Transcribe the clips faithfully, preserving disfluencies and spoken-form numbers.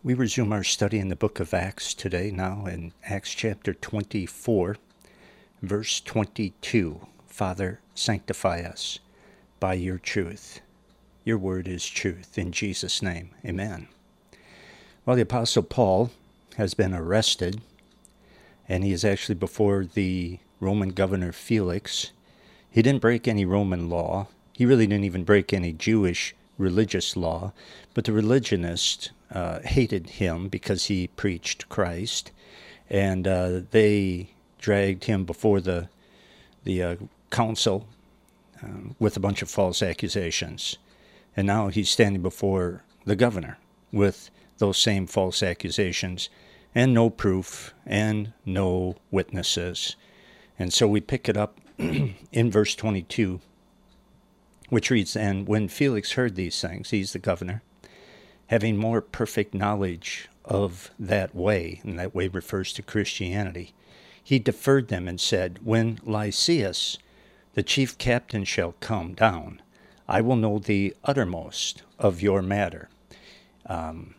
We resume our study in the book of Acts today, now in Acts chapter twenty-four, verse twenty-two. Father, sanctify us by your truth. Your word is truth. In Jesus' name, amen. Well, the Apostle Paul has been arrested, and he is actually before the Roman governor Felix. He didn't break any Roman law. He really didn't even break any Jewish religious law, but the religionists uh, hated him because he preached Christ, and uh, they dragged him before the the uh, council um, with a bunch of false accusations. And now he's standing before the governor with those same false accusations and no proof and no witnesses. And so we pick it up in verse twenty-two, which reads, "And when Felix heard these things," he's the governor, "having more perfect knowledge of that way," and that way refers to Christianity, "he deferred them and said, When Lysias, the chief captain, shall come down, I will know the uttermost of your matter." Um,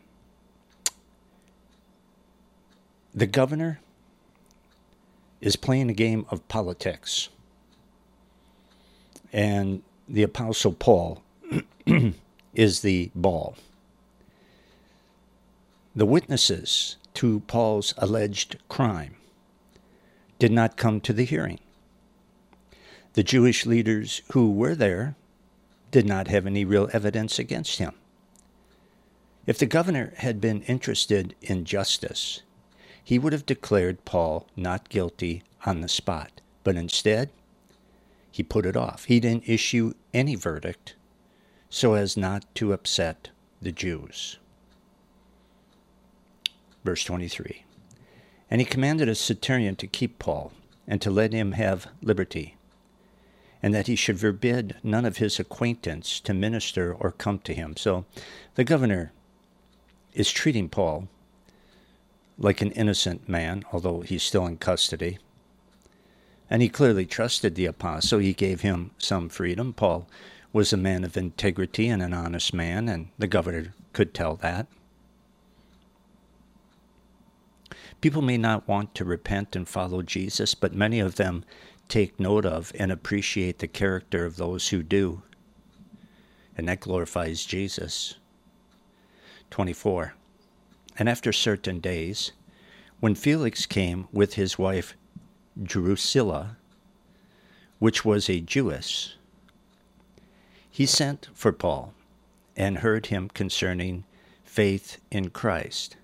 the governor is playing a game of politics. And the Apostle Paul is the ball. The witnesses to Paul's alleged crime did not come to the hearing. The Jewish leaders who were there did not have any real evidence against him. If the governor had been interested in justice, he would have declared Paul not guilty on the spot. But instead, he put it off. He didn't issue any verdict so as not to upset the Jews. Verse twenty-three, "And he commanded a centurion to keep Paul and to let him have liberty, and that he should forbid none of his acquaintance to minister or come to him." So the governor is treating Paul like an innocent man, although he's still in custody. And he clearly trusted the apostle. He gave him some freedom. Paul was a man of integrity and an honest man, and the governor could tell that. People may not want to repent and follow Jesus, but many of them take note of and appreciate the character of those who do. And that glorifies Jesus. twenty-four, "And after certain days, when Felix came with his wife Drusilla, which was a Jewess, he sent for Paul and heard him concerning faith in Christ."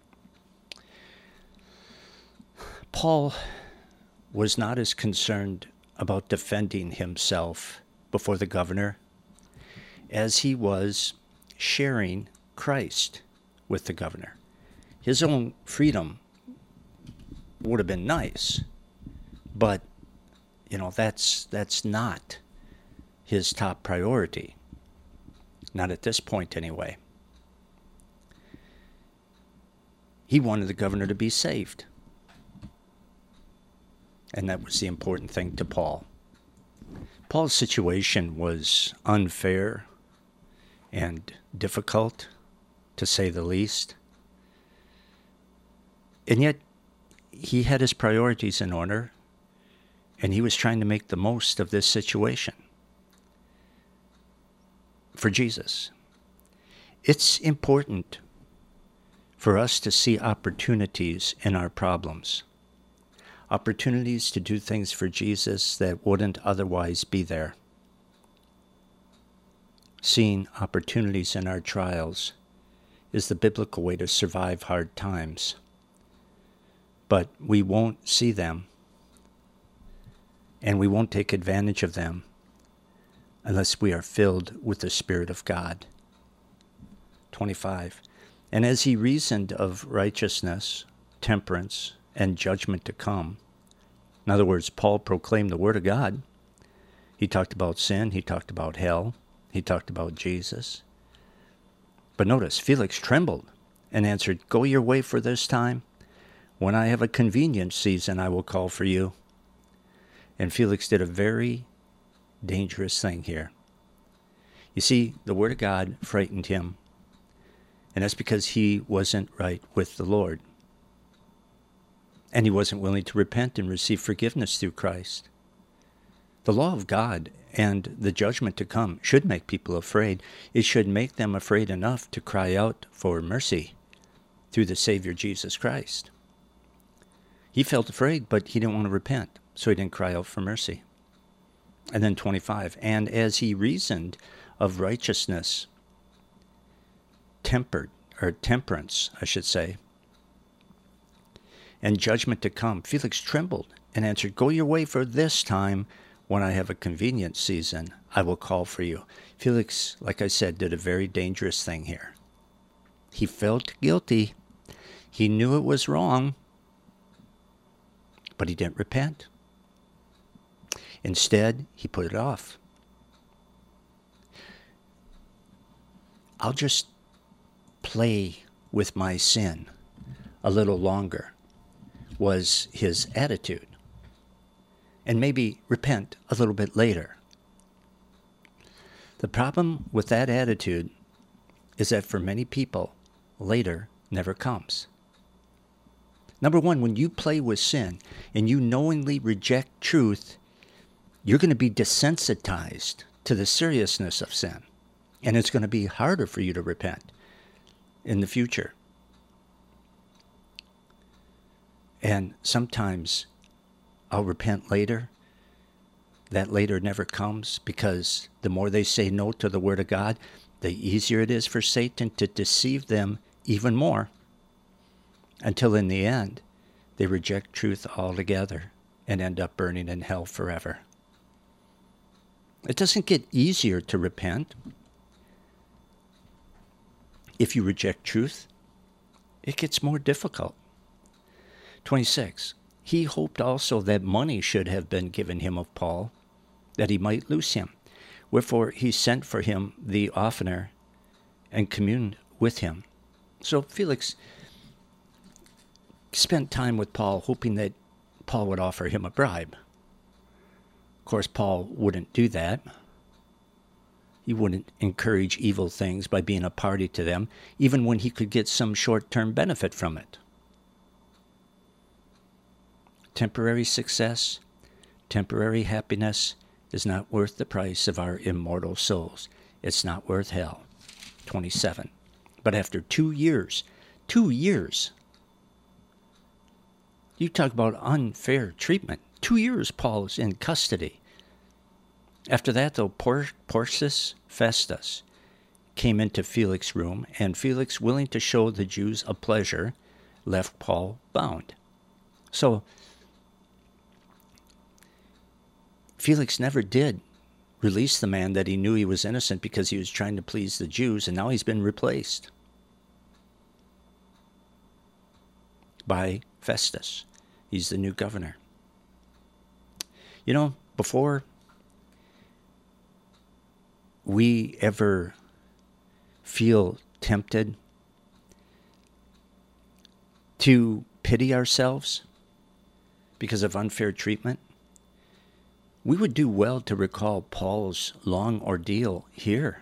Paul was not as concerned about defending himself before the governor as he was sharing Christ with the governor. His own freedom would have been nice, but you know that's that's not his top priority. Not at this point anyway. He wanted the governor to be saved. And that was the important thing to Paul. Paul's situation was unfair and difficult, to say the least. And yet, he had his priorities in order, and he was trying to make the most of this situation for Jesus. It's important for us to see opportunities in our problems. Opportunities to do things for Jesus that wouldn't otherwise be there. Seeing opportunities in our trials is the biblical way to survive hard times. But we won't see them, and we won't take advantage of them unless we are filled with the Spirit of God. twenty-five, "And as he reasoned of righteousness, temperance, and judgment to come." In other words, Paul proclaimed the Word of God. He talked about sin. He talked about hell. He talked about Jesus. But notice, Felix trembled and answered, "Go your way for this time. When I have a convenient season, I will call for you." And Felix did a very dangerous thing here. You see, the Word of God frightened him, And that's because he wasn't right with the Lord. And he wasn't willing to repent and receive forgiveness through Christ. The law of God and the judgment to come should make people afraid. It should make them afraid enough to cry out for mercy through the Savior Jesus Christ. He felt afraid, but he didn't want to repent, so he didn't cry out for mercy. And then twenty-five, and as he reasoned of righteousness, tempered, or temperance, I should say, and judgment to come, Felix trembled and answered, go your way, for this time, when I have a convenient season, I will call for you. Felix, like I said, did a very dangerous thing here. He felt guilty. He knew it was wrong, but he didn't repent. Instead, he put it off. I'll just play with my sin a little longer, was his attitude. And maybe repent a little bit later. The problem with that attitude is that for many people, later never comes. Number one, when you play with sin and you knowingly reject truth, you're going to be desensitized to the seriousness of sin. And it's going to be harder for you to repent in the future. And sometimes I'll repent later. That later never comes, because the more they say no to the Word of God, the easier it is for Satan to deceive them even more, until in the end they reject truth altogether and end up burning in hell forever. It doesn't get easier to repent if you reject truth. It gets more difficult. twenty-six. He hoped also that money should have been given him of Paul, that he might loose him. Wherefore he sent for him the oftener and communed with him. So Felix spent time with Paul, hoping that Paul would offer him a bribe. Of course, Paul wouldn't do that. He wouldn't encourage evil things by being a party to them, even when he could get some short-term benefit from it. Temporary success, temporary happiness is not worth the price of our immortal souls. It's not worth hell. twenty-seven. But after two years, two years, you talk about unfair treatment. Two years Paul is in custody. After that, though, Por- Porcius Festus came into Felix's room, and Felix, willing to show the Jews a pleasure, left Paul bound. So, Felix never did release the man that he knew he was innocent, because he was trying to please the Jews, and now he's been replaced by Festus. He's the new governor. You know, before we ever feel tempted to pity ourselves because of unfair treatment, we would do well to recall Paul's long ordeal here.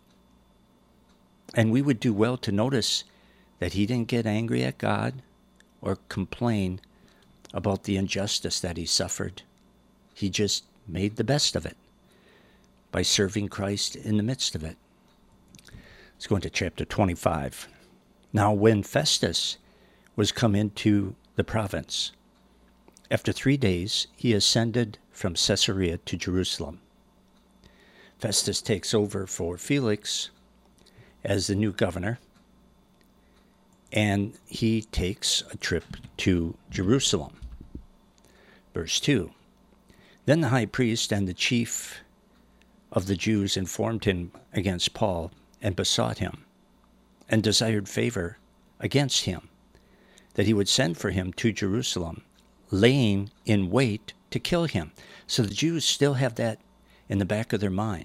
And we would do well to notice that he didn't get angry at God or complain about the injustice that he suffered. He just made the best of it by serving Christ in the midst of it. Let's go into chapter twenty-five. Now when Festus was come into the province, after three days he ascended from Caesarea to Jerusalem. Festus takes over for Felix as the new governor, and he takes a trip to Jerusalem. Verse two. Then the high priest and the chief of the Jews informed him against Paul, and besought him, and desired favor against him, that he would send for him to Jerusalem, laying in wait to kill him. So the Jews still have that in the back of their mind.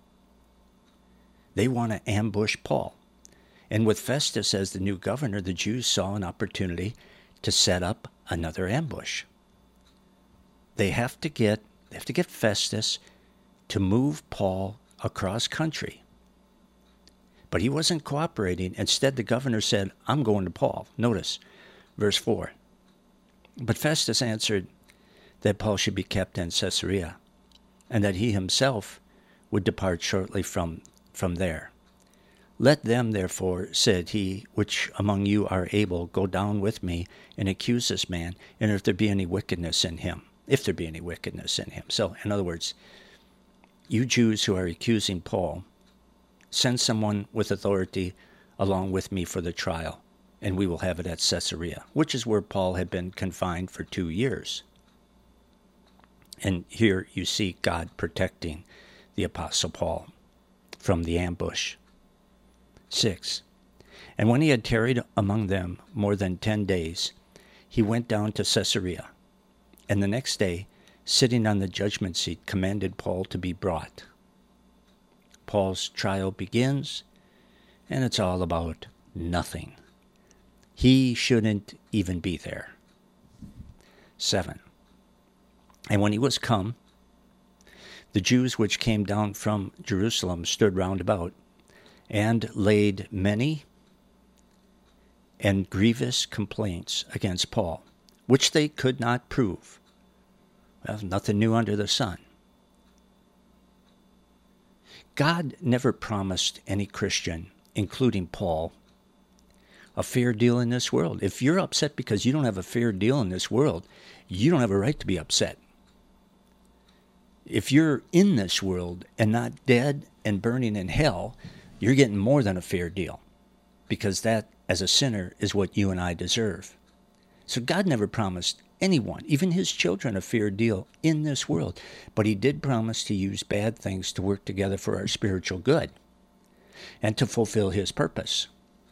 They want to ambush Paul. And with Festus as the new governor, the Jews saw an opportunity to set up another ambush. They have to get they have to get Festus to move Paul across country, But he wasn't cooperating. Instead, the governor said, I'm going to Paul. Notice, verse four. But Festus answered that Paul should be kept in Caesarea, and that he himself would depart shortly from, from there. Let them, therefore, said he, which among you are able, go down with me and accuse this man, and if there be any wickedness in him, if there be any wickedness in him. So, in other words, you Jews who are accusing Paul, send someone with authority along with me for the trial, and we will have it at Caesarea, which is where Paul had been confined for two years. And here you see God protecting the Apostle Paul from the ambush. Six. And when he had tarried among them more than ten days, he went down to Caesarea, and the next day, sitting on the judgment seat, commanded Paul to be brought. Paul's trial begins, and it's all about nothing. He shouldn't even be there. Seven. And when he was come, the Jews which came down from Jerusalem stood round about, and laid many and grievous complaints against Paul, which they could not prove. Well, nothing new under the sun. God never promised any Christian, including Paul, a fair deal in this world. If you're upset because you don't have a fair deal in this world, you don't have a right to be upset. If you're in this world and not dead and burning in hell, you're getting more than a fair deal, because that, as a sinner, is what you and I deserve. So God never promised anyone, even his children, a fair deal in this world. But he did promise to use bad things to work together for our spiritual good and to fulfill his purpose.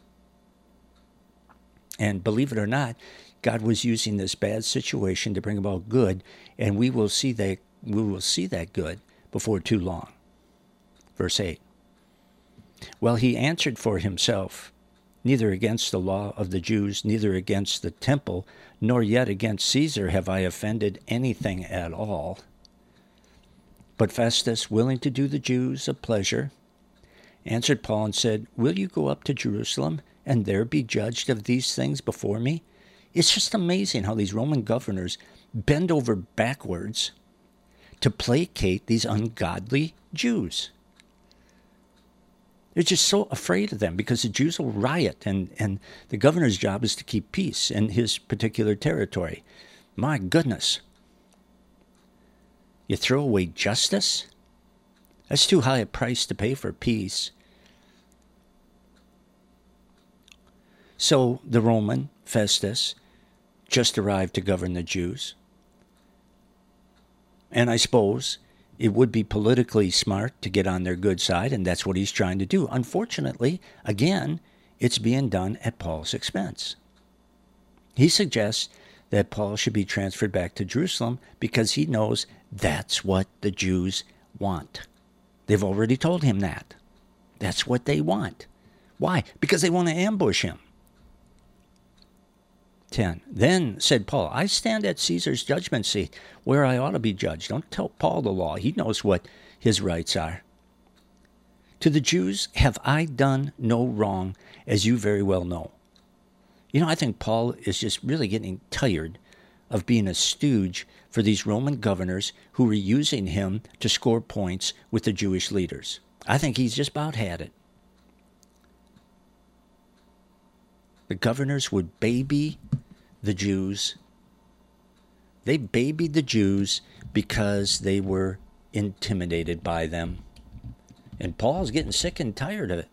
And believe it or not, God was using this bad situation to bring about good, and we will see that, we will see that good before too long. Verse eight. Well, he answered for himself, neither against the law of the Jews, neither against the temple, nor yet against Caesar have I offended anything at all. But Festus, willing to do the Jews a pleasure, answered Paul and said, will you go up to Jerusalem and there be judged of these things before me? It's just amazing how these Roman governors bend over backwards to placate these ungodly Jews. They're just so afraid of them because the Jews will riot, and, and the governor's job is to keep peace in his particular territory. My goodness. You throw away justice? That's too high a price to pay for peace. So the Roman, Festus, just arrived to govern the Jews. And I suppose it would be politically smart to get on their good side, and that's what he's trying to do. Unfortunately, again, it's being done at Paul's expense. He suggests that Paul should be transferred back to Jerusalem because he knows that's what the Jews want. They've already told him that. That's what they want. Why? Because they want to ambush him. ten. Then said Paul, I stand at Caesar's judgment seat where I ought to be judged. Don't tell Paul the law. He knows what his rights are. To the Jews have I done no wrong, as you very well know. You know, I think Paul is just really getting tired of being a stooge for these Roman governors who were using him to score points with the Jewish leaders. I think he's just about had it. The governors would baby the Jews. They babied the Jews because they were intimidated by them. And Paul's getting sick and tired of it.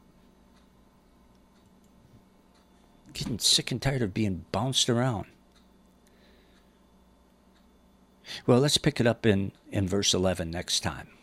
Getting sick and tired of being bounced around. Well, let's pick it up in, in verse eleven next time.